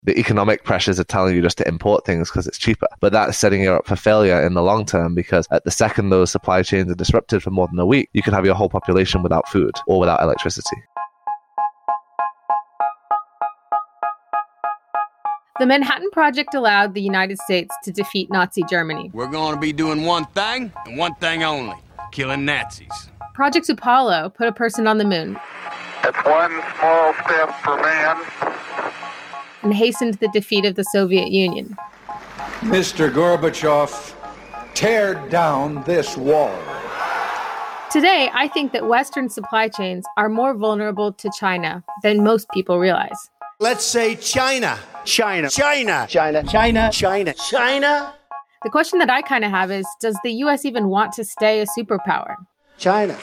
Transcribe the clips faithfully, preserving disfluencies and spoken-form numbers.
the economic pressures are telling you just to import things because it's cheaper. But that's setting you up for failure in the long term, because at the second those supply chains are disrupted for more than a week, you could have your whole population without food or without electricity. The Manhattan Project allowed the United States to defeat Nazi Germany. We're going to be doing one thing and one thing only, killing Nazis. Project Apollo put a person on the moon. It's one small step for man, and hastened the defeat of the Soviet Union. Mister Gorbachev, tear down this wall. Today, I think that Western supply chains are more vulnerable to China than most people realize. Let's say China. China. China. China. China. China. China. The question that I kind of have is, does the U S even want to stay a superpower? China.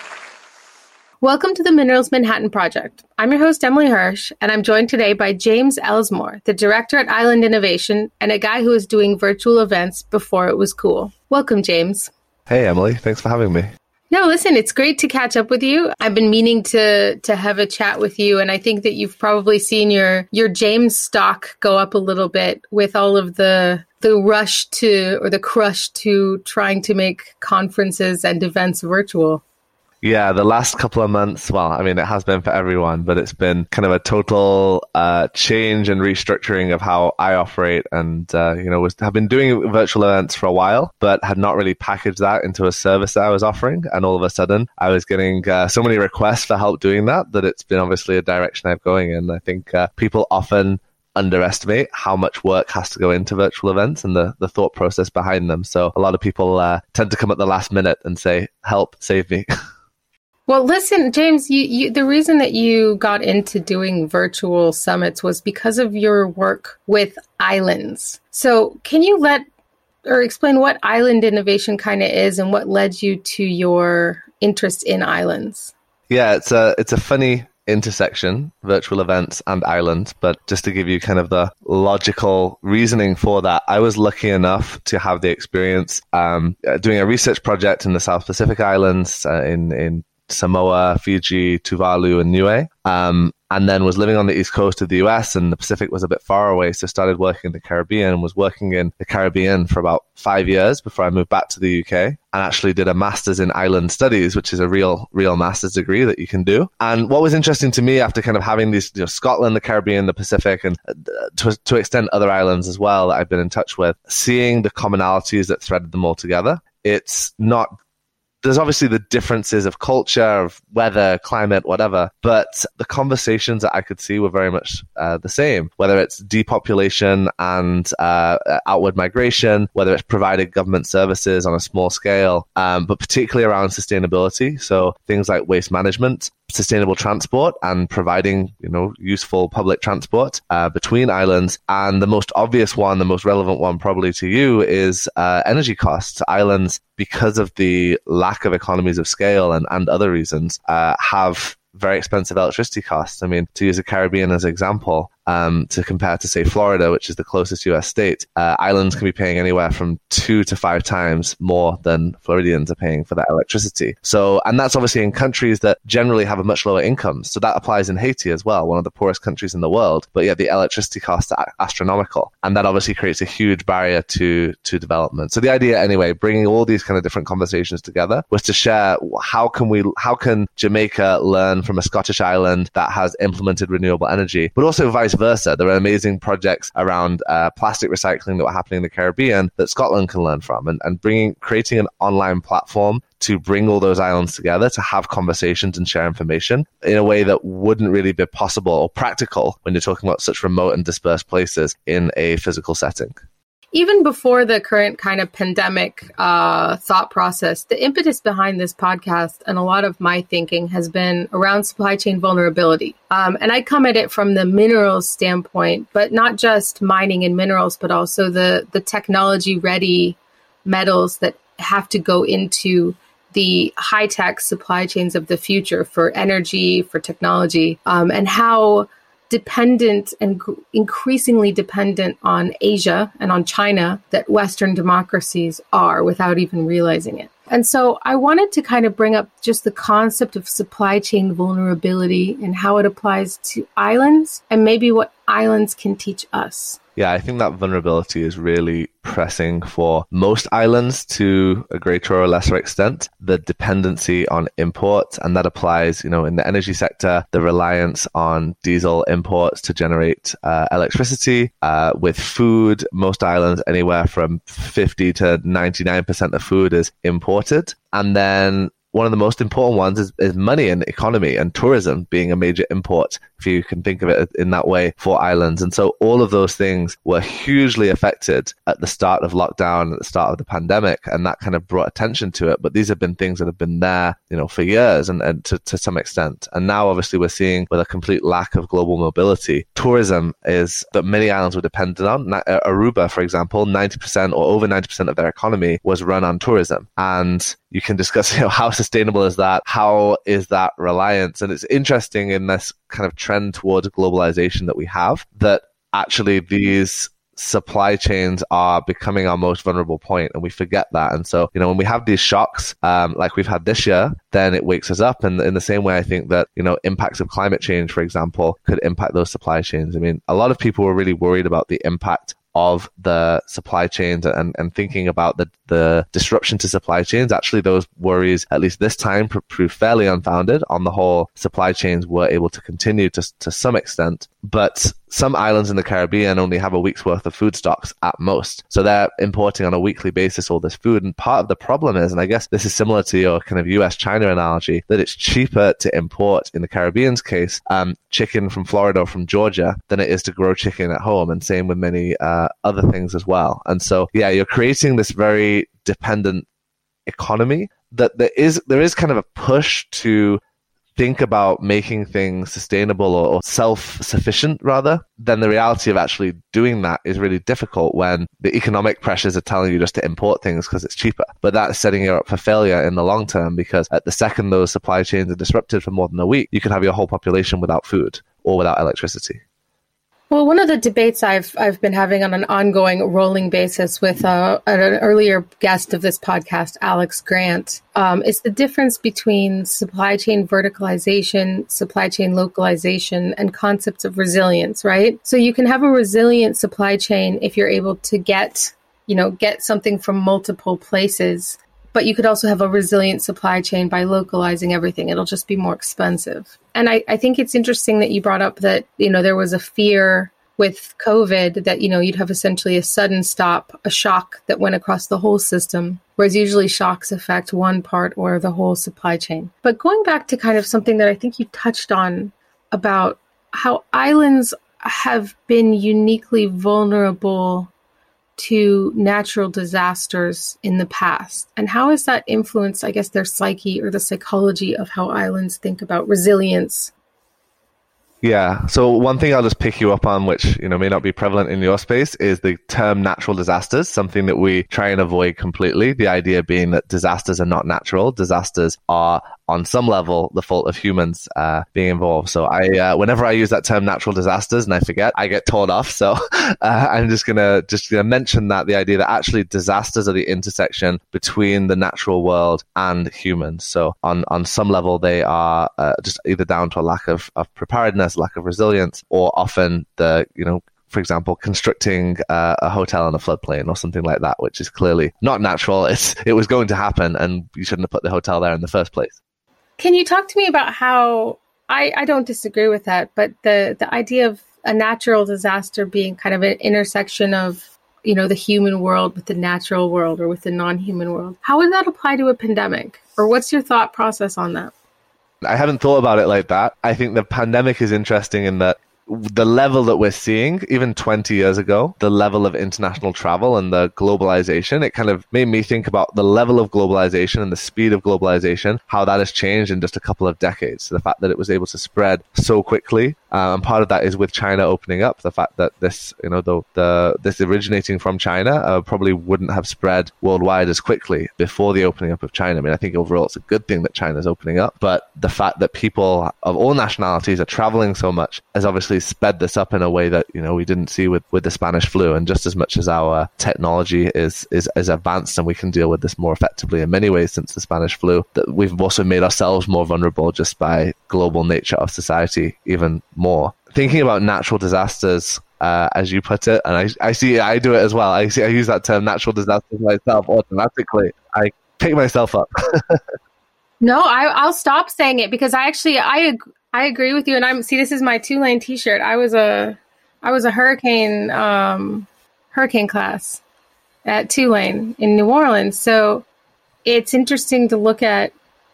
Welcome to the Minerals Manhattan Project. I'm your host, Emily Hirsch, and I'm joined today by James Elsmore, the director at Island Innovation and a guy who was doing virtual events before it was cool. Welcome, James. Hey, Emily. Thanks for having me. No, listen, it's great to catch up with you. I've been meaning to to have a chat with you, and I think that you've probably seen your your James stock go up a little bit with all of the the rush to, or the crush to trying to make conferences and events virtual. Yeah, the last couple of months, well, I mean, it has been for everyone, but it's been kind of a total uh, change and restructuring of how I operate. And, uh, you know, was, have been doing virtual events for a while, but had not really packaged that into a service that I was offering. And all of a sudden, I was getting uh, so many requests for help doing that, that it's been obviously a direction I'm going in. I think uh, people often underestimate how much work has to go into virtual events and the, the thought process behind them. So a lot of people uh, tend to come at the last minute and say, help, save me. Well, listen, James, you, you, the reason that you got into doing virtual summits was because of your work with islands. So can you let or explain what Island Innovation kind of is and what led you to your interest in islands? Yeah, it's a it's a funny intersection, virtual events and islands. But just to give you kind of the logical reasoning for that, I was lucky enough to have the experience um, doing a research project in the South Pacific Islands uh, in in Samoa, Fiji, Tuvalu, and Niue, um, and then was living on the east coast of the U S, and the Pacific was a bit far away, so started working in the Caribbean, and was working in the Caribbean for about five years before I moved back to the U K, and actually did a master's in island studies, which is a real, real master's degree that you can do. And what was interesting to me after kind of having these, you know, Scotland, the Caribbean, the Pacific, and uh, to, to extent other islands as well that I've been in touch with, seeing the commonalities that threaded them all together, it's not There's obviously the differences of culture, of weather, climate, whatever, but the conversations that I could see were very much uh, the same, whether it's depopulation and uh, outward migration, whether it's providing government services on a small scale, um, but particularly around sustainability. So things like waste management, sustainable transport, and providing, you know, useful public transport uh, between islands. And the most obvious one, the most relevant one probably to you, is uh, energy costs. Islands, because of the lack of economies of scale and, and other reasons, uh, have very expensive electricity costs. I mean, to use the Caribbean as an example, um, to compare to, say, Florida, which is the closest U S state, uh, islands can be paying anywhere from two to five times more than Floridians are paying for that electricity. So, and that's obviously in countries that generally have a much lower income. So that applies in Haiti as well, one of the poorest countries in the world. But yeah, the electricity costs are astronomical. And that obviously creates a huge barrier to, to development. So the idea, anyway, bringing all these kind of different conversations together was to share how can we, how can Jamaica learn from a Scottish island that has implemented renewable energy, but also vice versa. There are amazing projects around uh, plastic recycling that were happening in the Caribbean that Scotland can learn from, and, and bringing, creating an online platform to bring all those islands together to have conversations and share information in a way that wouldn't really be possible or practical when you're talking about such remote and dispersed places in a physical setting. Even before the current kind of pandemic uh, thought process, the impetus behind this podcast and a lot of my thinking has been around supply chain vulnerability. Um, and I come at it from the minerals standpoint, but not just mining and minerals, but also the, the technology-ready metals that have to go into the high-tech supply chains of the future for energy, for technology, um, and how dependent and increasingly dependent on Asia and on China that Western democracies are without even realizing it. And so I wanted to kind of bring up just the concept of supply chain vulnerability and how it applies to islands and maybe what islands can teach us. Yeah, I think that vulnerability is really pressing for most islands to a greater or lesser extent, the dependency on imports. And that applies, you know, in the energy sector, the reliance on diesel imports to generate uh, electricity. Uh, with food, most islands, anywhere from fifty to ninety-nine percent of food is imported. And then one of the most important ones is, is money and economy and tourism being a major import, if you can think of it in that way, for islands. And so all of those things were hugely affected at the start of lockdown, at the start of the pandemic, and that kind of brought attention to it. But these have been things that have been there, you know, for years and, and to, to some extent. And now obviously we're seeing with a complete lack of global mobility, tourism is that many islands were dependent on. Aruba, for example, ninety percent or over ninety percent of their economy was run on tourism. And you can discuss, you know, how sustainable is that? How is that reliance? And it's interesting in this kind of trend towards globalization that we have, that actually these supply chains are becoming our most vulnerable point, and we forget that. And so, you know, when we have these shocks, um, like we've had this year, then it wakes us up. And in the same way, I think that, you know, impacts of climate change, for example, could impact those supply chains. I mean, a lot of people were really worried about the impact of the supply chains and, and thinking about the, the disruption to supply chains. Actually, those worries, at least this time, pr- proved fairly unfounded. On the whole, supply chains were able to continue to, to some extent. But some islands in the Caribbean only have a week's worth of food stocks at most. So they're importing on a weekly basis all this food. And part of the problem is, and I guess this is similar to your kind of U S China analogy, that it's cheaper to import, in the Caribbean's case, um, chicken from Florida or from Georgia than it is to grow chicken at home. And same with many uh, other things as well. And so, yeah, you're creating this very dependent economy that there is, there is kind of a push to think about making things sustainable or, or self-sufficient rather, then the reality of actually doing that is really difficult when the economic pressures are telling you just to import things because it's cheaper. But that's setting you up for failure in the long term, because at the second those supply chains are disrupted for more than a week, you could have your whole population without food or without electricity. Well, one of the debates I've I've been having on an ongoing rolling basis with uh, an earlier guest of this podcast, Alex Grant, um, is the difference between supply chain verticalization, supply chain localization, and concepts of resilience, right? So you can have a resilient supply chain if you're able to get, you know, get something from multiple places. But you could also have a resilient supply chain by localizing everything. It'll just be more expensive. And I, I think it's interesting that you brought up that, you know, there was a fear with COVID that, you know, you'd have essentially a sudden stop, a shock that went across the whole system, whereas usually shocks affect one part or the whole supply chain. But going back to kind of something that I think you touched on about how islands have been uniquely vulnerable to natural disasters in the past, and how has that influenced, I guess, their psyche or the psychology of how islands think about resilience? Yeah. So one thing I'll just pick you up on, which, you know, may not be prevalent in your space, is the term natural disasters, something that we try and avoid completely. The idea being that disasters are not natural. Disasters are, on some level, the fault of humans uh, being involved. So I, uh, whenever I use that term natural disasters and I forget, I get told off. So uh, I'm just going to just gonna mention that, the idea that actually disasters are the intersection between the natural world and humans. So on, on some level, they are uh, just either down to a lack of, of preparedness, lack of resilience, or often the, you know, for example, constructing uh, a hotel in a floodplain or something like that, which is clearly not natural. It's, it was going to happen and you shouldn't have put the hotel there in the first place. Can you talk to me about how, I, I don't disagree with that, but the, the idea of a natural disaster being kind of an intersection of, you know, the human world with the natural world or with the non-human world, how would that apply to a pandemic? Or what's your thought process on that? I hadn't thought about it like that. I think the pandemic is interesting in that the level that we're seeing, even twenty years ago, the level of international travel and the globalization, it kind of made me think about the level of globalization and the speed of globalization, how that has changed in just a couple of decades. So the fact that it was able to spread so quickly Uh, and part of that is with China opening up. The fact that this, you know, the, the this originating from China uh, probably wouldn't have spread worldwide as quickly before the opening up of China. I mean, I think overall it's a good thing that China's opening up, but the fact that people of all nationalities are traveling so much has obviously sped this up in a way that, you know, we didn't see with, with the Spanish flu. And just as much as our technology is, is, is advanced and we can deal with this more effectively in many ways since the Spanish flu, that we've also made ourselves more vulnerable just by global nature of society even more. Thinking about natural disasters, uh, as you put it, and I, I see I do it as well. I see I use that term natural disasters myself automatically. I pick myself up. No, I, I'll stop saying it because I actually I I agree with you. And I'm see this is my Tulane T-shirt. I was a I was a hurricane um, hurricane class at Tulane in New Orleans. So it's interesting to look at,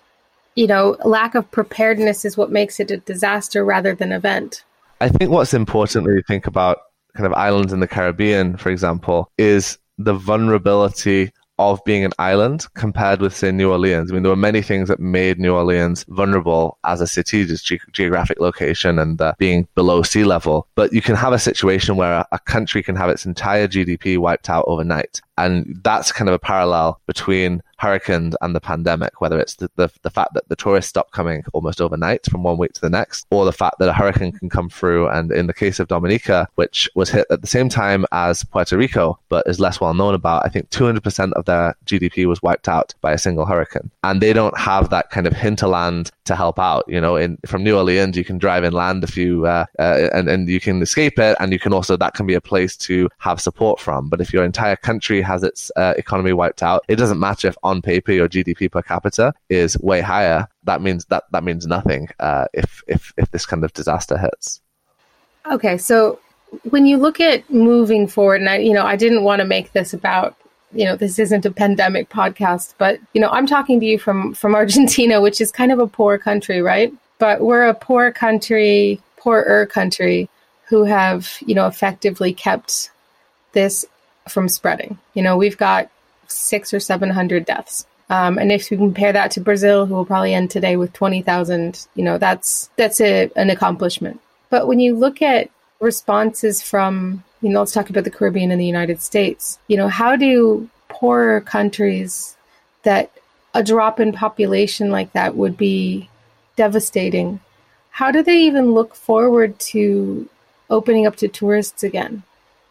you know, lack of preparedness is what makes it a disaster rather than event. I think what's important when you think about kind of islands in the Caribbean, for example, is the vulnerability of being an island compared with, say, New Orleans. I mean, there were many things that made New Orleans vulnerable as a city, just ge- geographic location and uh, being below sea level. But you can have a situation where a, a country can have its entire G D P wiped out overnight. And that's kind of a parallel between hurricanes and the pandemic, whether it's the, the, the fact that the tourists stop coming almost overnight from one week to the next, or the fact that a hurricane can come through. And in the case of Dominica, which was hit at the same time as Puerto Rico, but is less well known about, I think two hundred percent of their G D P was wiped out by a single hurricane. And they don't have that kind of hinterland to help out. You know, in from New Orleans, you can drive inland if you, uh, uh, and, and you can escape it. And you can also, that can be a place to have support from. But if your entire country has its uh, economy wiped out, it doesn't matter if on paper your G D P per capita is way higher. That means that that means nothing uh, if if if this kind of disaster hits. Okay, so when you look at moving forward, and I, you know, I didn't want to make this about, you know, this isn't a pandemic podcast, but you know, I'm talking to you from from Argentina, which is kind of a poor country, right? But we're a poor country, poorer country, who have, you know, effectively kept this from spreading. You know, we've got six or seven hundred deaths. Um, and if you compare that to Brazil, who will probably end today with twenty thousand, you know, that's that's a, an accomplishment. But when you look at responses from, you know, let's talk about the Caribbean and the United States, you know, how do poorer countries that a drop in population like that would be devastating, how do they even look forward to opening up to tourists again?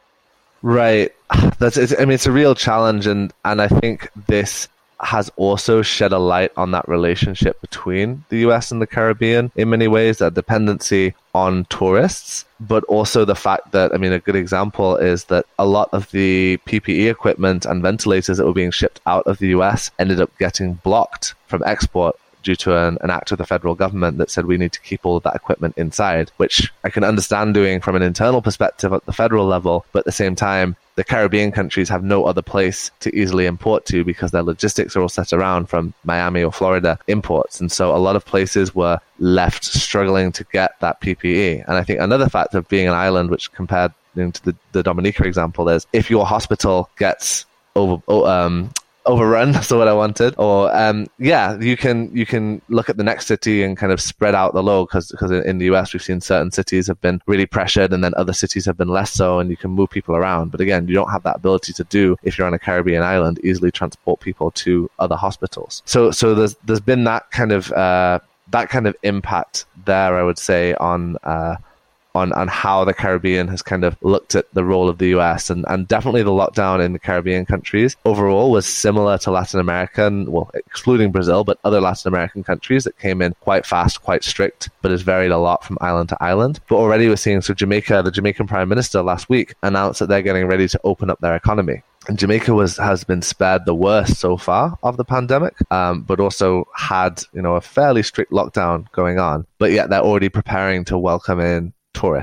Right. That's, it's, I mean, it's a real challenge. And, and I think this has also shed a light on that relationship between the U S and the Caribbean in many ways, that dependency on tourists, but also the fact that, I mean, a good example is that a lot of the P P E equipment and ventilators that were being shipped out of the U S ended up getting blocked from export due to an, an act of the federal government that said we need to keep all of that equipment inside, which I can understand doing from an internal perspective at the federal level, but at the same time, the Caribbean countries have no other place to easily import to because their logistics are all set around from Miami or Florida imports. And so a lot of places were left struggling to get that P P E. And I think another fact of being an island, which compared you know, to the, the Dominica example, is if your hospital gets over, um, overrun, that's what I wanted, or um yeah you can you can look at the next city and kind of spread out the load, because because in the U S we've seen certain cities have been really pressured and then other cities have been less so, and you can move people around. But again, you don't have that ability to do, if you're on a Caribbean island, easily transport people to other hospitals. So so there's there's been that kind of uh that kind of impact there, I would say, on uh on on how the Caribbean has kind of looked at the role of the U S. And, and definitely the lockdown in the Caribbean countries overall was similar to Latin American, well, excluding Brazil, but other Latin American countries that came in quite fast, quite strict, but has varied a lot from island to island. But already we're seeing, so Jamaica, the Jamaican Prime Minister last week announced that they're getting ready to open up their economy. And Jamaica was has been spared the worst so far of the pandemic, um, but also had, you know, a fairly strict lockdown going on. But yet they're already preparing to welcome in tourists.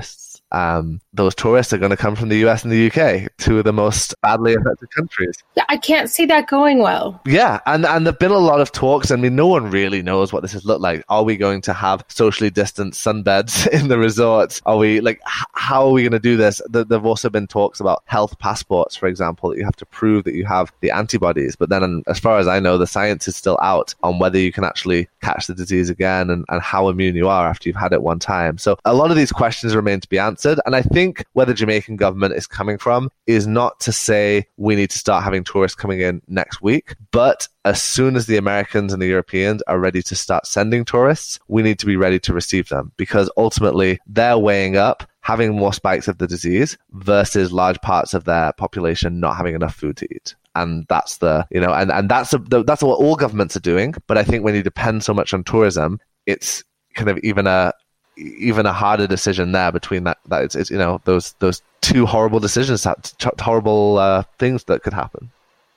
um, those tourists are going to come from the U S and the U K, two of the most badly affected countries. Yeah, I can't see that going well. Yeah, and, and there have been a lot of talks. I mean, no one really knows what this has looked like. Are we going to have socially distanced sunbeds in the resorts? Are we, like, h- how are we going to do this? There have also been talks about health passports, for example, that you have to prove that you have the antibodies. But then, as far as I know, the science is still out on whether you can actually catch the disease again and, and how immune you are after you've had it one time. So a lot of these questions remain to be answered. And I think where the Jamaican government is coming from is not to say we need to start having tourists coming in next week, but as soon as the Americans and the Europeans are ready to start sending tourists, we need to be ready to receive them, because ultimately they're weighing up having more spikes of the disease versus large parts of their population not having enough food to eat. And that's the, you know, and, and that's a, that's what all governments are doing. But I think when you depend so much on tourism, it's kind of even a even a harder decision there between that, that it's, it's you know, those those two horrible decisions, horrible uh, things that could happen.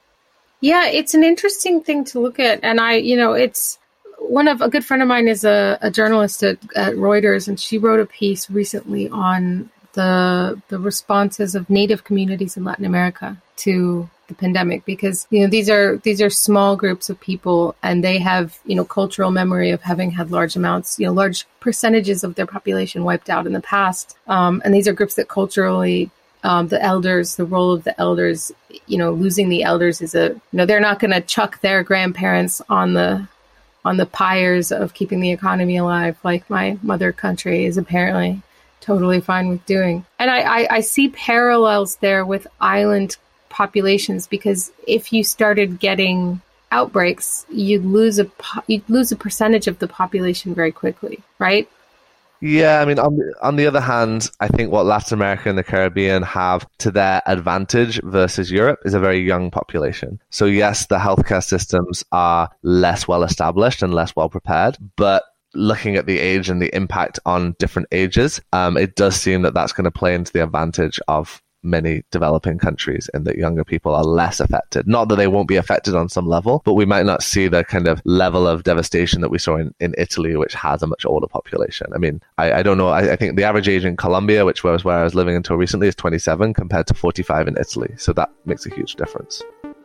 Yeah, it's an interesting thing to look at. And I, you know, it's one of a good friend of mine is a, a journalist at, at Reuters, and she wrote a piece recently on the the responses of Native communities in Latin America to the pandemic, because, you know, these are these are small groups of people, and they have, you know, cultural memory of having had large amounts, you know, large percentages of their population wiped out in the past. Um, and these are groups that culturally, um, the elders, the role of the elders, you know, losing the elders is a, you know, they're not going to chuck their grandparents on the on the pyres of keeping the economy alive, like my mother country is apparently totally fine with doing. And I, I, I see parallels there with island populations, because if you started getting outbreaks, you'd lose a you'd lose a percentage of the population very quickly, right? Yeah, I mean, on the, on the other hand, I think what Latin America and the Caribbean have to their advantage versus Europe is a very young population. So yes, the healthcare systems are less well established and less well prepared, but looking at the age and the impact on different ages, um, it does seem that that's going to play into the advantage of many developing countries, and that younger people are less affected. Not that they won't be affected on some level, but we might not see the kind of level of devastation that we saw in, in Italy, which has a much older population. I mean, I, I don't know. I, I think the average age in Colombia, which was where I was living until recently, is twenty-seven compared to forty-five in Italy. So that makes a huge difference.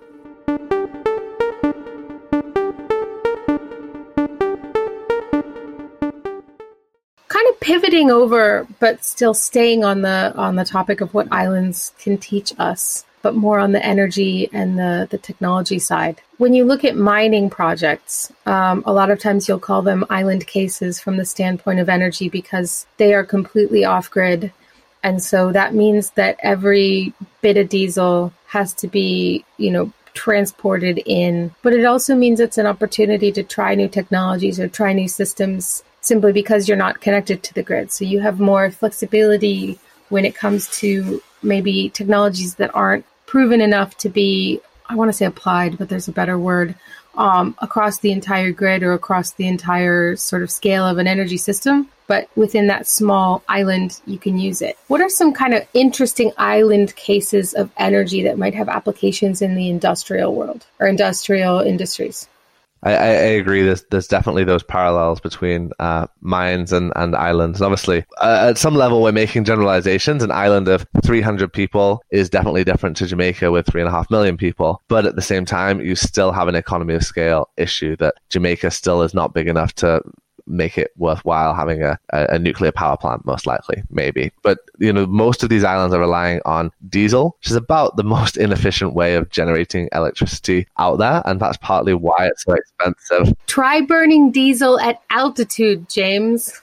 Kind of pivoting over, but still staying on the on the topic of what islands can teach us, but more on the energy and the, the technology side. When you look at mining projects, um, a lot of times you'll call them island cases from the standpoint of energy, because they are completely off-grid. And so that means that every bit of diesel has to be, you know, transported in. But it also means it's an opportunity to try new technologies or try new systems, simply because you're not connected to the grid. So you have more flexibility when it comes to maybe technologies that aren't proven enough to be, I want to say applied, but there's a better word, um, across the entire grid or across the entire sort of scale of an energy system. But within that small island, you can use it. What are some kind of interesting island cases of energy that might have applications in the industrial world or industrial industries? I, I agree. There's there's definitely those parallels between uh, mines and, and islands. And obviously, uh, at some level, we're making generalizations. An island of three hundred people is definitely different to Jamaica with three and a half million people. But at the same time, you still have an economy of scale issue that Jamaica still is not big enough to make it worthwhile having a, a, a nuclear power plant, most likely, maybe. But, you know, most of these islands are relying on diesel, which is about the most inefficient way of generating electricity out there. And that's partly why it's so expensive. Try burning diesel at altitude, James.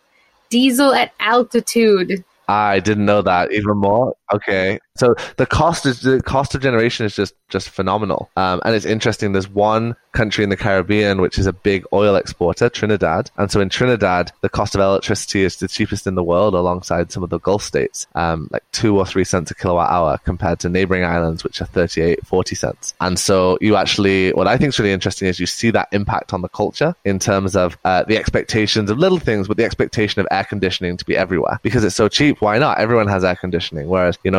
Diesel at altitude. I didn't know that. Even more? Okay. So the cost is the cost of generation is just just phenomenal. Um, and it's interesting. There's one country in the Caribbean which is a big oil exporter, Trinidad. And so in Trinidad, the cost of electricity is the cheapest in the world, alongside some of the Gulf states, um, like two or three cents a kilowatt hour, compared to neighboring islands which are thirty-eight, forty cents. And so you actually, what I think is really interesting is you see that impact on the culture in terms of uh, the expectations of little things, but the expectation of air conditioning to be everywhere because it's so cheap. Why not? Everyone has air conditioning. Whereas, you know, you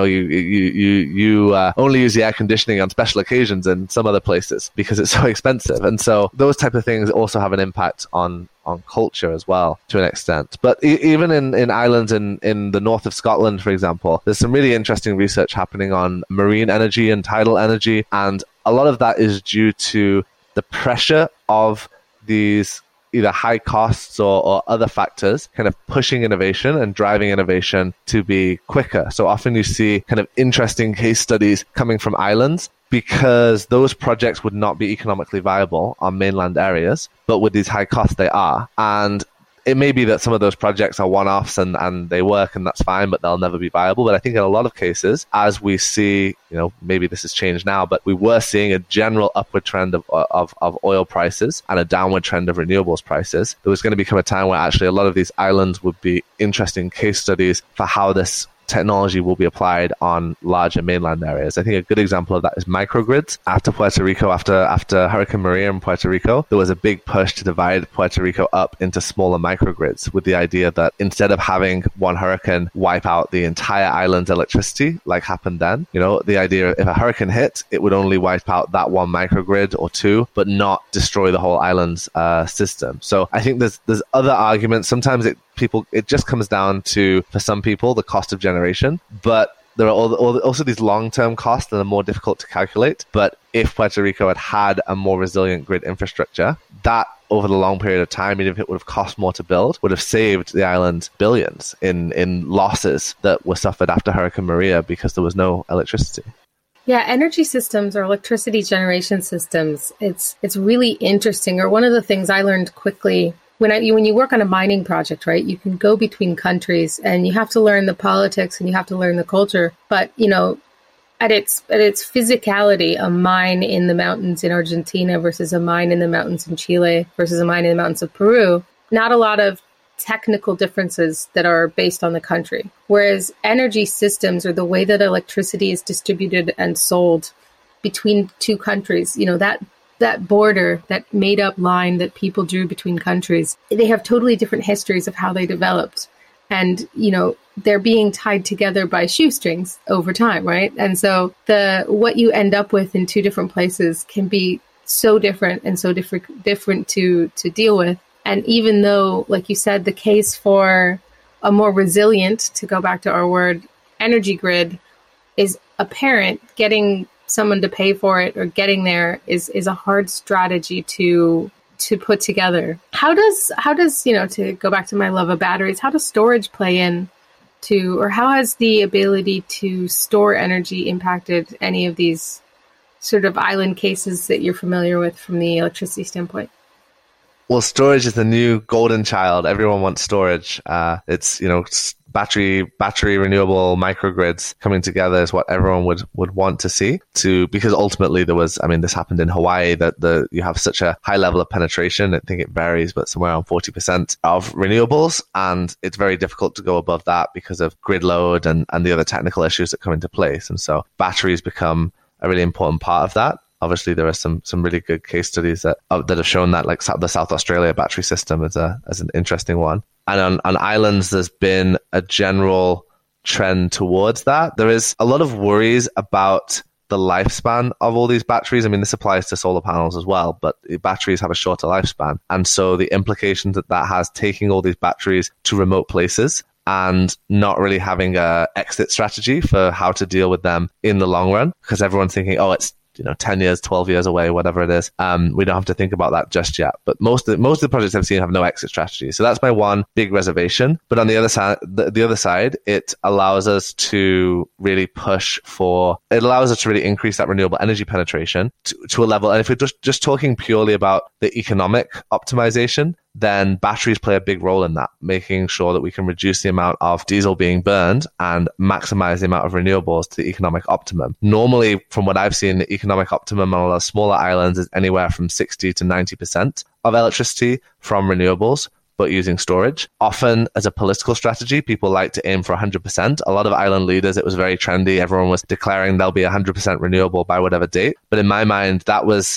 you you you uh, only use the air conditioning on special occasions in some other places because it's so expensive. And so those type of things also have an impact on on culture as well to an extent. But e- even in, in islands in, in the north of Scotland, for example, there's some really interesting research happening on marine energy and tidal energy. And a lot of that is due to the pressure of these either high costs or, or other factors kind of pushing innovation and driving innovation to be quicker. So often you see kind of interesting case studies coming from islands because those projects would not be economically viable on mainland areas, but with these high costs they are. And it may be that some of those projects are one-offs and, and they work and that's fine, but they'll never be viable. But I think in a lot of cases, as we see, you know, maybe this has changed now, but we were seeing a general upward trend of, of, of oil prices and a downward trend of renewables prices. There was going to become a time where actually a lot of these islands would be interesting case studies for how this technology will be applied on larger mainland areas. I think a good example of that is microgrids. After Puerto Rico, after after Hurricane Maria in Puerto Rico, there was a big push to divide Puerto Rico up into smaller microgrids with the idea that instead of having one hurricane wipe out the entire island's electricity, like happened then, you know, the idea if a hurricane hit, it would only wipe out that one microgrid or two, but not destroy the whole island's uh, system. So I think there's there's other arguments. Sometimes it people it just comes down to, for some people, the cost of generation, but there are also these long-term costs that are more difficult to calculate. But if Puerto Rico had had a more resilient grid infrastructure, that over the long period of time, even if it would have cost more to build, would have saved the island billions in in losses that were suffered after Hurricane Maria because there was no electricity. Yeah, energy systems or electricity generation systems, it's it's really interesting. Or one of the things I learned quickly When I, when you work on a mining project, right, you can go between countries and you have to learn the politics and you have to learn the culture. But, you know, at its at its physicality, a mine in the mountains in Argentina versus a mine in the mountains in Chile versus a mine in the mountains of Peru, not a lot of technical differences that are based on the country. Whereas energy systems, or the way that electricity is distributed and sold between two countries, you know, that that border, that made up line that people drew between countries, they have totally different histories of how they developed. And, you know, they're being tied together by shoestrings over time, right? And so the what you end up with in two different places can be so different and so different different to to deal with. And even though, like you said, the case for a more resilient, to go back to our word, energy grid is apparent, getting someone to pay for it or getting there is is a hard strategy to to put together. How does how does you know to go back to my love of batteries, how does storage play in to, or how has the ability to store energy impacted any of these sort of island cases that you're familiar with from the electricity standpoint? Well, storage is the new golden child. Everyone wants storage. Uh, it's, you know, battery, battery renewable microgrids coming together is what everyone would, would want to see, to, because ultimately there was, I mean, this happened in Hawaii, that the, you have such a high level of penetration. I think it varies, but somewhere around forty percent of renewables. And it's very difficult to go above that because of grid load and, and the other technical issues that come into place. And so batteries become a really important part of that. Obviously, there are some some really good case studies that uh, that have shown that, like the South Australia battery system is a as an interesting one. And on, on islands, there's been a general trend towards that. There is a lot of worries about the lifespan of all these batteries. I mean, this applies to solar panels as well, but batteries have a shorter lifespan. And so the implications that that has, taking all these batteries to remote places and not really having a exit strategy for how to deal with them in the long run, because everyone's thinking, oh, it's, you know, ten years, twelve years away, whatever it is. Um, we don't have to think about that just yet. But most of the, most of the projects I've seen have no exit strategy. So that's my one big reservation. But on the other side, the, the other side, it allows us to really push for, it allows us to really increase that renewable energy penetration to, to a level. And if we're just, just talking purely about the economic optimization, then batteries play a big role in that, making sure that we can reduce the amount of diesel being burned and maximize the amount of renewables to the economic optimum. Normally, from what I've seen, the economic optimum on a lot of smaller islands is anywhere from sixty to ninety percent of electricity from renewables, but using storage. Often, as a political strategy, people like to aim for one hundred percent. A lot of island leaders, it was very trendy. Everyone was declaring they'll be one hundred percent renewable by whatever date. But in my mind, that was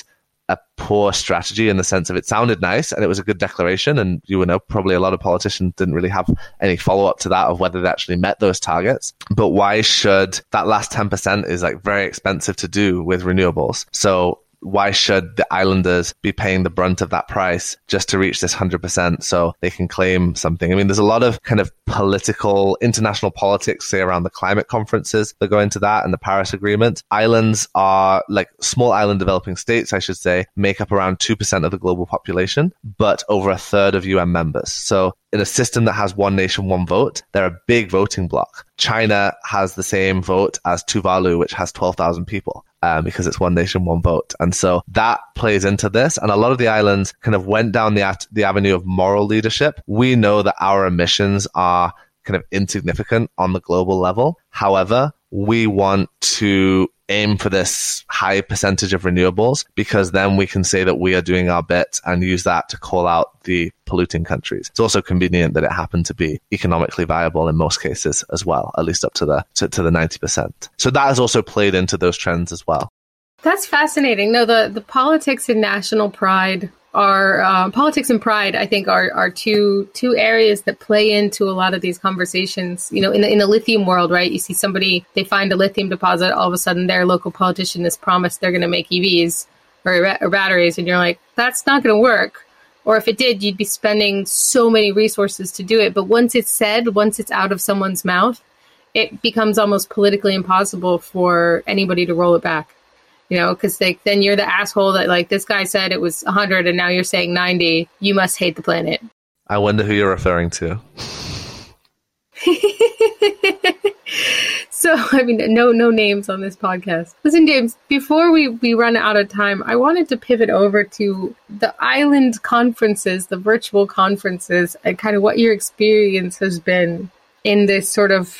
a poor strategy in the sense of it sounded nice and it was a good declaration, and you know probably a lot of politicians didn't really have any follow-up to that of whether they actually met those targets. But why should that last ten percent is like very expensive to do with renewables? So why should the islanders be paying the brunt of that price just to reach this one hundred percent so they can claim something? I mean, there's a lot of kind of political, international politics, say around the climate conferences that go into that and the Paris Agreement. Islands are like small island developing states, I should say, make up around two percent of the global population, but over a third of U N members. So in a system that has one nation, one vote, they're a big voting bloc. China has the same vote as Tuvalu, which has twelve thousand people. Um, because it's one nation, one vote. And so that plays into this. And a lot of the islands kind of went down the, at- the avenue of moral leadership. We know that our emissions are kind of insignificant on the global level. However, we want to aim for this high percentage of renewables because then we can say that we are doing our bit and use that to call out the polluting countries. It's also convenient that it happened to be economically viable in most cases as well, at least up to the to, to the ninety percent. So that has also played into those trends as well. That's fascinating. No, the, the politics and national pride are um, politics and pride, I think, are are two two areas that play into a lot of these conversations. You know, in the, in the lithium world, right? You see somebody, they find a lithium deposit, all of a sudden their local politician has promised they're going to make E Vs or, or batteries, and you're like, that's not going to work. Or if it did, you'd be spending so many resources to do it. But once it's said, once it's out of someone's mouth, it becomes almost politically impossible for anybody to roll it back. You know, because like, then you're the asshole that like this guy said it was one hundred and now you're saying ninety. You must hate the planet. I wonder who you're referring to. So, I mean, no no names on this podcast. Listen, James, before we, we run out of time, I wanted to pivot over to the island conferences, the virtual conferences, and kind of what your experience has been in this sort of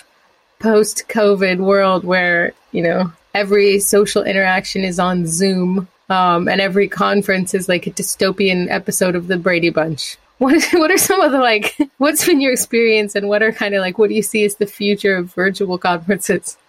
post-COVID world where, you know, every social interaction is on Zoom, um, and every conference is like a dystopian episode of the Brady Bunch. What what are some of the, like, what's been your experience, and what are kind of like, what do you see as the future of virtual conferences?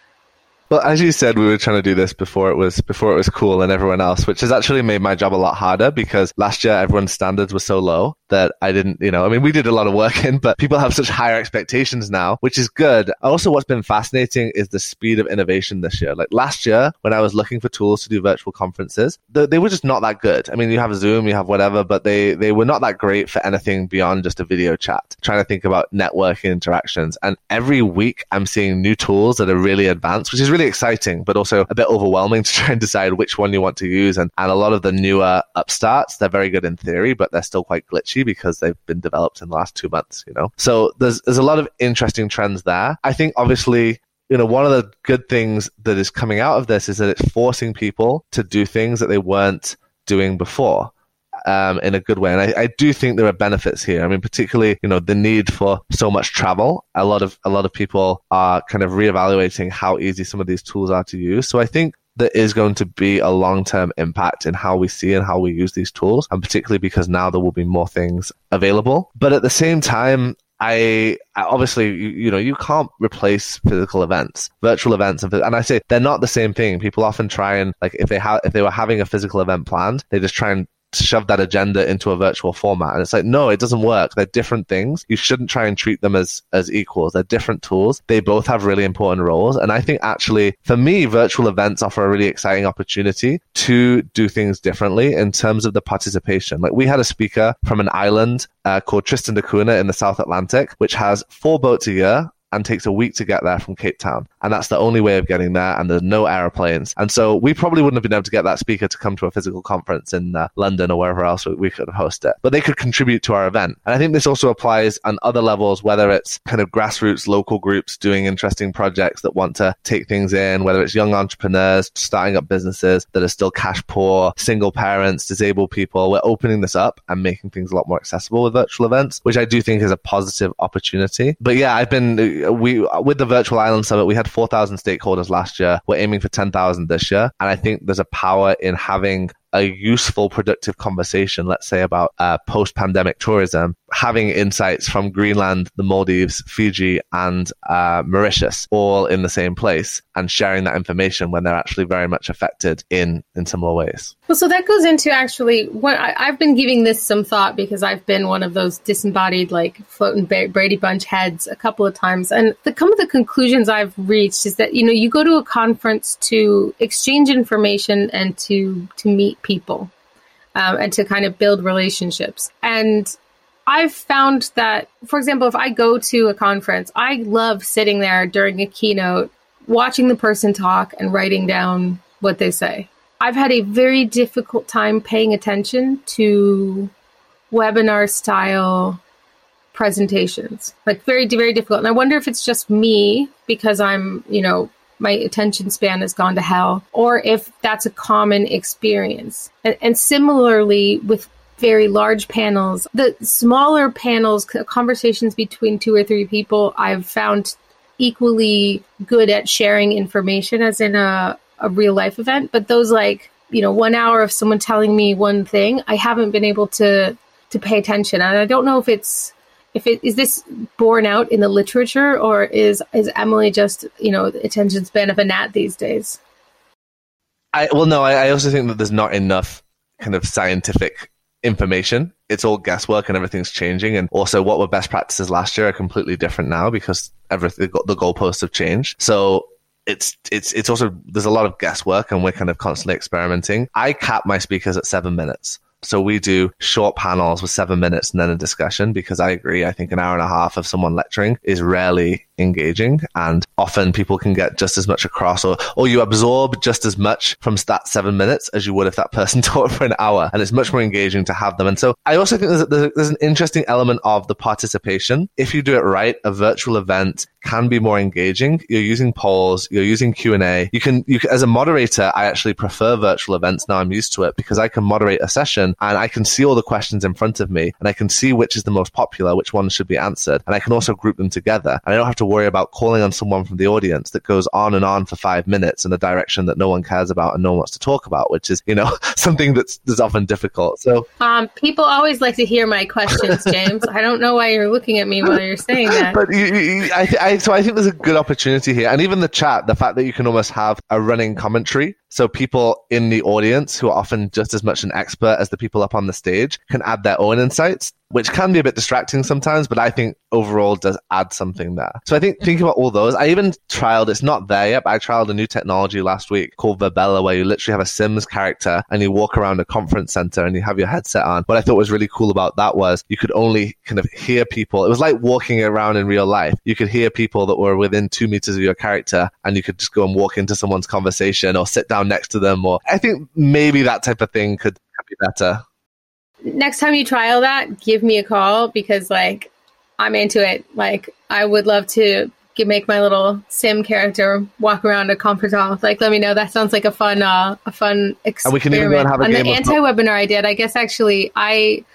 Well, as you said, we were trying to do this before it was before it was cool and everyone else, which has actually made my job a lot harder because last year everyone's standards were so low that I didn't, you know, I mean, we did a lot of work in, but people have such higher expectations now, which is good. Also, what's been fascinating is the speed of innovation this year. Like last year, when I was looking for tools to do virtual conferences, they, they were just not that good. I mean, you have Zoom, you have whatever, but they, they were not that great for anything beyond just a video chat. Trying to think about networking interactions. And every week I'm seeing new tools that are really advanced, which is really exciting, but also a bit overwhelming to try and decide which one you want to use. And, and a lot of the newer upstarts, they're very good in theory, but they're still quite glitchy because they've been developed in the last two months, you know? So there's, there's a lot of interesting trends there. I think obviously, you know, one of the good things that is coming out of this is that it's forcing people to do things that they weren't doing before. Um, in a good way. And I, I do think there are benefits here. I mean, particularly, you know, the need for so much travel. A lot of, a lot of people are kind of reevaluating how easy some of these tools are to use. So I think there is going to be a long-term impact in how we see and how we use these tools. And particularly because now there will be more things available. But at the same time, I, I obviously, you, you know, you can't replace physical events, virtual events. And, and I say they're not the same thing. People often try and, like, if they have, if they were having a physical event planned, they just try and shove that agenda into a virtual format. And it's like, no, it doesn't work. They're different things. You shouldn't try and treat them as, as equals. They're different tools. They both have really important roles. And I think actually, for me, virtual events offer a really exciting opportunity to do things differently in terms of the participation. Like we had a speaker from an island uh, called Tristan da Cunha in the South Atlantic, which has four boats a year and takes a week to get there from Cape Town. And that's the only way of getting there, and there's no airplanes. And so we probably wouldn't have been able to get that speaker to come to a physical conference in uh, London or wherever else we could host it. But they could contribute to our event. And I think this also applies on other levels, whether it's kind of grassroots local groups doing interesting projects that want to take things in, whether it's young entrepreneurs starting up businesses that are still cash poor, single parents, disabled people. We're opening this up and making things a lot more accessible with virtual events, which I do think is a positive opportunity. But yeah, I've been... We with the Virtual Island Summit, we had four thousand stakeholders last year. We're aiming for ten thousand this year. And I think there's a power in having a useful, productive conversation, let's say about uh, post-pandemic tourism, having insights from Greenland, the Maldives, Fiji, and uh, Mauritius all in the same place and sharing that information when they're actually very much affected in, in similar ways. Well, so that goes into actually what I, I've been giving this some thought because I've been one of those disembodied, like floating Brady Bunch heads a couple of times. And the, some of the conclusions I've reached is that, you know, you go to a conference to exchange information and to, to meet people um, and to kind of build relationships. And I've found that, for example, if I go to a conference, I love sitting there during a keynote, watching the person talk and writing down what they say. I've had a very difficult time paying attention to webinar style presentations, like very, very difficult. And I wonder if it's just me because I'm, you know, my attention span has gone to hell, or if that's a common experience. And, and similarly with very large panels, the smaller panels, conversations between two or three people, I've found equally good at sharing information as in a, a real life event. But those, like, you know, one hour of someone telling me one thing, I haven't been able to to pay attention. And I don't know if it's if it is this borne out in the literature, or is is Emily just, you know, the attention span of a gnat these days? I well, no, I, I also think that there's not enough kind of scientific information. It's all guesswork and everything's changing. And also what were best practices last year are completely different now because everything, the goalposts have changed. So it's it's it's also, there's a lot of guesswork and we're kind of constantly experimenting. I cap my speakers at seven minutes. So we do short panels with seven minutes and then a discussion, because I agree, I think an hour and a half of someone lecturing is rarely engaging, and often people can get just as much across, or or you absorb just as much from that seven minutes as you would if that person taught for an hour, and it's much more engaging to have them. And so I also think there's, there's, there's an interesting element of the participation. If you do it right, a virtual event can be more engaging. You're using polls, you're using Q and A. You can, you can, as a moderator, I actually prefer virtual events now. I'm used to it because I can moderate a session and I can see all the questions in front of me, and I can see which is the most popular, which ones should be answered, and I can also group them together. And I don't have to worry about calling on someone from the audience that goes on and on for five minutes in a direction that no one cares about and no one wants to talk about, which is, you know, something that's, that's often difficult. So um, people always like to hear my questions, James. I don't know why you're looking at me while you're saying that. But you, you, I, I, so I think there's a good opportunity here. And even the chat, the fact that you can almost have a running commentary. So people in the audience who are often just as much an expert as the people up on the stage can add their own insights, which can be a bit distracting sometimes, but I think overall does add something there. So I think thinking about all those, I even trialed, it's not there yet, but I trialed a new technology last week called Verbella, where you literally have a Sims character and you walk around a conference center and you have your headset on. What I thought was really cool about that was you could only kind of hear people. It was like walking around in real life. You could hear people that were within two meters of your character, and you could just go and walk into someone's conversation or sit down next to them. Or I think maybe that type of thing could, could be better. Next time you trial that, give me a call, because like I'm into it. Like I would love to get, make my little sim character walk around a conference hall. Like, let me know. That sounds like a fun, uh, a fun experiment. And we can even go and have a On game the of anti-webinar I did, I guess actually I.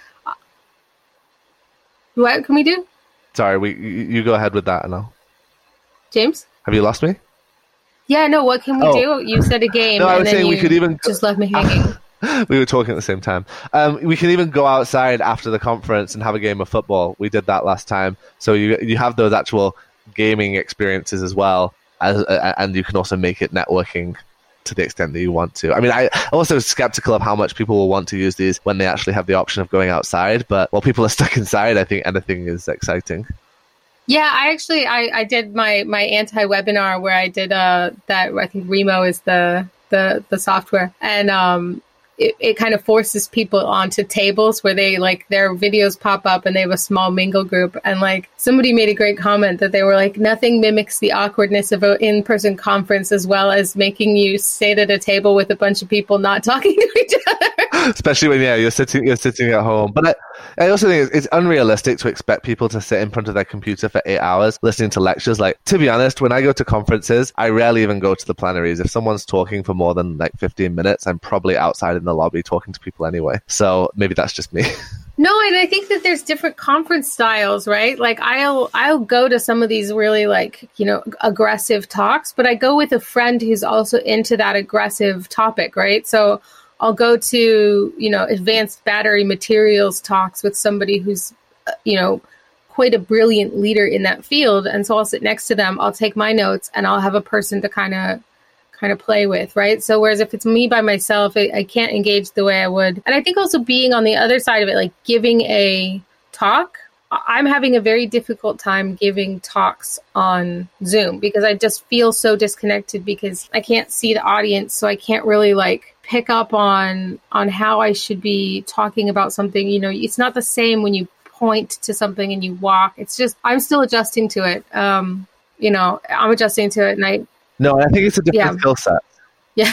What can we do? Sorry, we you go ahead with that, and I'll. James, have you lost me? Yeah, no. What can we oh. do? You said a game, no, I and was then saying you we could even just left me hanging. We were talking at the same time. Um, we can even go outside after the conference and have a game of football. We did that last time. So you you have those actual gaming experiences as well, as, uh, and you can also make it networking to the extent that you want to. I mean, I also skeptical of how much people will want to use these when they actually have the option of going outside. But while people are stuck inside, I think anything is exciting. Yeah, I actually I, I did my, my anti-webinar where I did uh that. I think Remo is the the the software, and um it, it kind of forces people onto tables where they like their videos pop up and they have a small mingle group. And like somebody made a great comment that they were like, nothing mimics the awkwardness of an in-person conference as well as making you sit at a table with a bunch of people not talking to each other. Especially when yeah you're sitting you're sitting at home. But I, I also think it's, it's unrealistic to expect people to sit in front of their computer for eight hours listening to lectures. Like, to be honest, when I go to conferences, I rarely even go to the plenaries. If someone's talking for more than like fifteen minutes, I'm probably outside in the lobby talking to people anyway. So maybe that's just me. No, and I think that there's different conference styles, right? Like I'll I'll go to some of these really like, you know, aggressive talks, but I go with a friend who's also into that aggressive topic, right? So I'll go to, you know, advanced battery materials talks with somebody who's you know, quite a brilliant leader in that field. And so I'll sit next to them, I'll take my notes, and I'll have a person to kind of kind of play with, right? So whereas if it's me by myself, I, I can't engage the way I would. And I think also being on the other side of it, like giving a talk, I'm having a very difficult time giving talks on Zoom because I just feel so disconnected because I can't see the audience. So I can't really like pick up on on how I should be talking about something. You know, it's not the same when you point to something and you walk. It's just, I'm still adjusting to it. Um, you know, I'm adjusting to it, and I No, I think it's a different Yeah. skill set. yeah.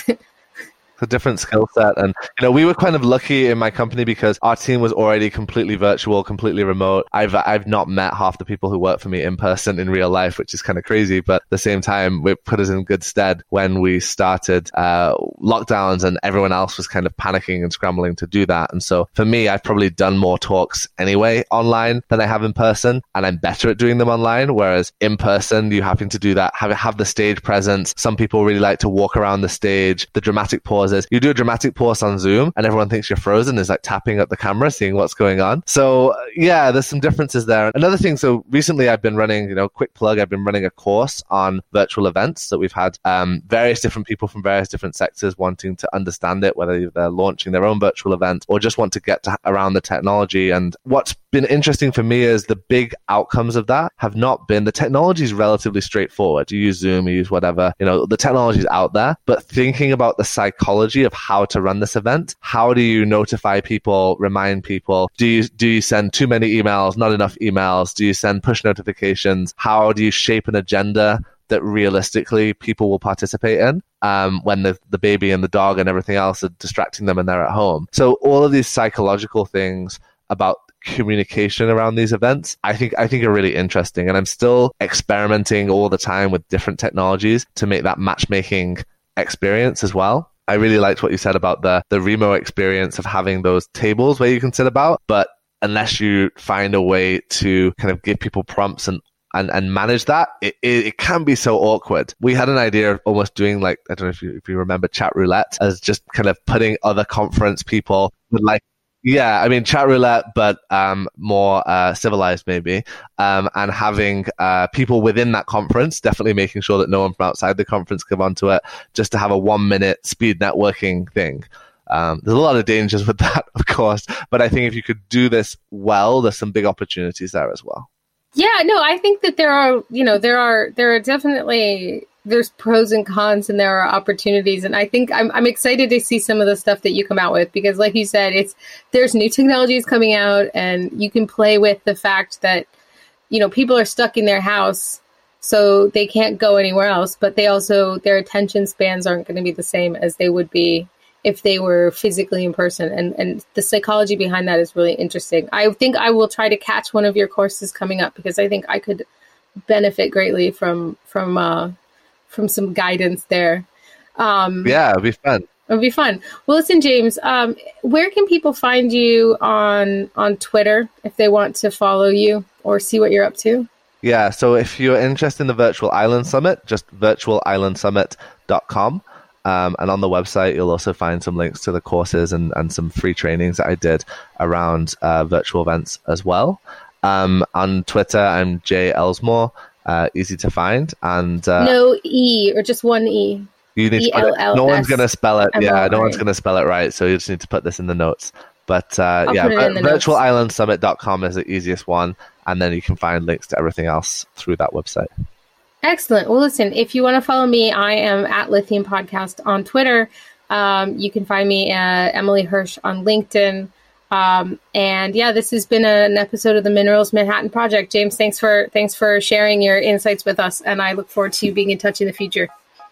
A different skill set. And, you know, we were kind of lucky in my company because our team was already completely virtual, completely remote. I've I've not met half the people who work for me in person in real life, which is kind of crazy. But at the same time, it put us in good stead when we started uh, lockdowns and everyone else was kind of panicking and scrambling to do that. And so for me, I've probably done more talks anyway online than I have in person. And I'm better at doing them online. Whereas in person, you having to do that, have, have the stage presence. Some people really like to walk around the stage, the dramatic pauses. You do a dramatic pause on Zoom and everyone thinks you're frozen, is like tapping at the camera, seeing what's going on. So yeah, there's some differences there. Another thing, so recently I've been running, you know, quick plug, I've been running a course on virtual events that we've had um, various different people from various different sectors wanting to understand it, whether they're launching their own virtual event or just want to get to, around the technology. And what's been interesting for me is the big outcomes of that have not been, the technology is relatively straightforward. You use Zoom, you use whatever, you know, the technology is out there, but thinking about the psychology of how to run this event, how do you notify people, remind people, do you do you send too many emails, not enough emails, do you send push notifications, how do you shape an agenda that realistically people will participate in um, when the, the baby and the dog and everything else are distracting them and they're at home. So all of these psychological things about communication around these events, I think I think are really interesting. And I'm still experimenting all the time with different technologies to make that matchmaking experience as well. I really liked what you said about the the Remo experience of having those tables where you can sit about, but unless you find a way to kind of give people prompts and and, and manage that, it, it, it can be so awkward. We had an idea of almost doing like, I don't know if you, if you remember chat roulette, as just kind of putting other conference people with like, yeah, I mean, chat roulette, but um, more uh, civilized maybe, um, and having uh, people within that conference, definitely making sure that no one from outside the conference come onto it, just to have a one-minute speed networking thing. Um, there's a lot of dangers with that, of course, but I think if you could do this well, there's some big opportunities there as well. Yeah, no, I think that there are, you know, there are, there are definitely, there's pros and cons and there are opportunities. And I think I'm, I'm excited to see some of the stuff that you come out with, because like you said, it's, there's new technologies coming out and you can play with the fact that, you know, people are stuck in their house, so they can't go anywhere else, but they also, their attention spans aren't going to be the same as they would be if they were physically in person. And, and the psychology behind that is really interesting. I think I will try to catch one of your courses coming up because I think I could benefit greatly from, from, uh, from some guidance there. Um, yeah, it'd be fun. It'd be fun. Well, listen, James, um, where can people find you on, on Twitter if they want to follow you or see what you're up to? Yeah, so if you're interested in the Virtual Island Summit, just virtual island summit dot com. Um, and on the website, you'll also find some links to the courses and, and some free trainings that I did around uh, virtual events as well. Um, on Twitter, I'm Jay Elsmore, uh, easy to find. And uh, no E, or just one E. You need to put it, no one's going to spell it. Yeah, no one's going to spell it right. So you just need to put this in the notes. But uh, yeah, virtual island summit dot com is the easiest one. And then you can find links to everything else through that website. Excellent. Well, listen, if you want to follow me, I am at Lithium Podcast on Twitter. Um, you can find me at Emily Hirsch on LinkedIn. Um, and yeah, this has been a, an episode of the Minerals Manhattan Project. James, thanks for thanks for sharing your insights with us. And I look forward to being in touch in the future.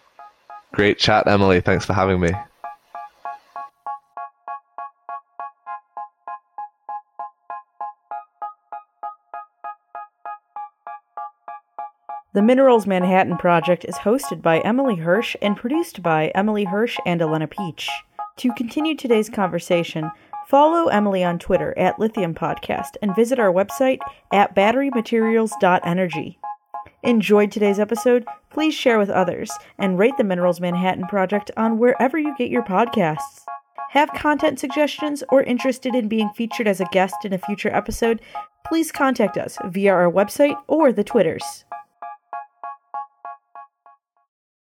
Great chat, Emily. Thanks for having me. The Minerals Manhattan Project is hosted by Emily Hirsch and produced by Emily Hirsch and Elena Peach. To continue today's conversation, follow Emily on Twitter at Lithium Podcast and visit our website at battery materials dot energy. Enjoyed today's episode? Please share with others and rate the Minerals Manhattan Project on wherever you get your podcasts. Have content suggestions or interested in being featured as a guest in a future episode? Please contact us via our website or the Twitters.